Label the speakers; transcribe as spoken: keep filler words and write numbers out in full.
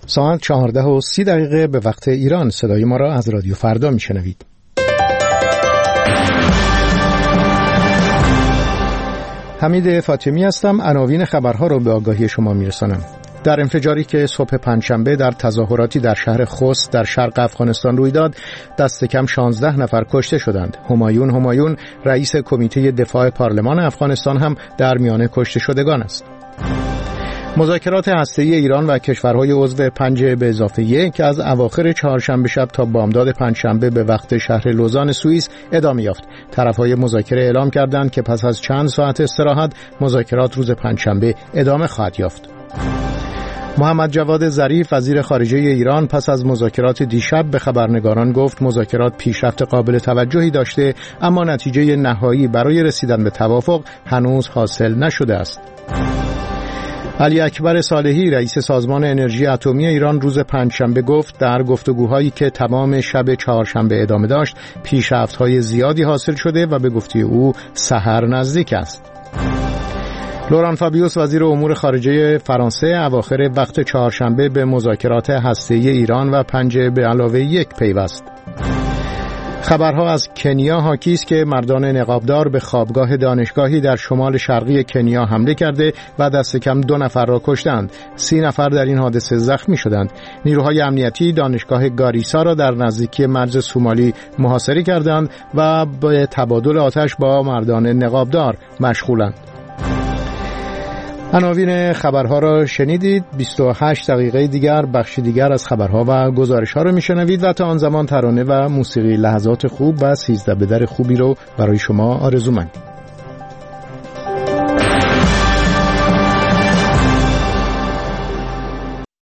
Speaker 1: ساعت چهارده و سی دقیقه به وقت ایران. صدای ما را از رادیو فردا میشنوید. حمید فاطمی هستم. عناوین خبرها را به آگاهی شما میرسانم. در انفجاری که صبح پنجشنبه در تظاهراتی در شهر خوست در شرق افغانستان روی داد، دست کم شانزده نفر کشته شدند. همایون همایون رئیس کمیته دفاع پارلمان افغانستان هم در میان کشته شدگان است. مذاکرات هسته‌ای ایران و کشورهای عضو پنج به اضافه یک که از اواخر چهارشنبه شب تا بامداد پنجشنبه به وقت شهر لوزان سوئیس ادامه یافت. طرفهای مذاکره اعلام کردند که پس از چند ساعت استراحت مذاکرات روز پنجشنبه ادامه خواهد یافت. محمد جواد ظریف وزیر خارجه ایران پس از مذاکرات دیشب به خبرنگاران گفت مذاکرات پیشرفت قابل توجهی داشته، اما نتیجه نهایی برای رسیدن به توافق هنوز حاصل نشده است. علی اکبر صالحی رئیس سازمان انرژی اتمی ایران روز پنجشنبه گفت در گفتگوهایی که تمام شب چهارشنبه ادامه داشت پیشرفت‌های زیادی حاصل شده و به گفته او سحر نزدیک است. لوران فابیوس وزیر امور خارجه فرانسه اواخر وقت چهارشنبه به مذاکرات هسته‌ای ایران و پنج به علاوه یک پیوست. خبرها از کنیا حاکی است که مردان نقابدار به خوابگاه دانشگاهی در شمال شرقی کنیا حمله کرده و دست کم دو نفر را کشتند. سی نفر در این حادثه زخمی شدند. نیروهای امنیتی دانشگاه گاریسا را در نزدیکی مرز سومالی محاصره کردند و به تبادل آتش با مردان نقابدار مشغولند. عناوین خبرها را شنیدید. بیست و هشت دقیقه دیگر بخش دیگر از خبرها و گزارش‌ها را میشنوید و تا آن زمان ترانه و موسیقی لحظات خوب و سیزده به در خوبی رو برای شما آرزومندیم.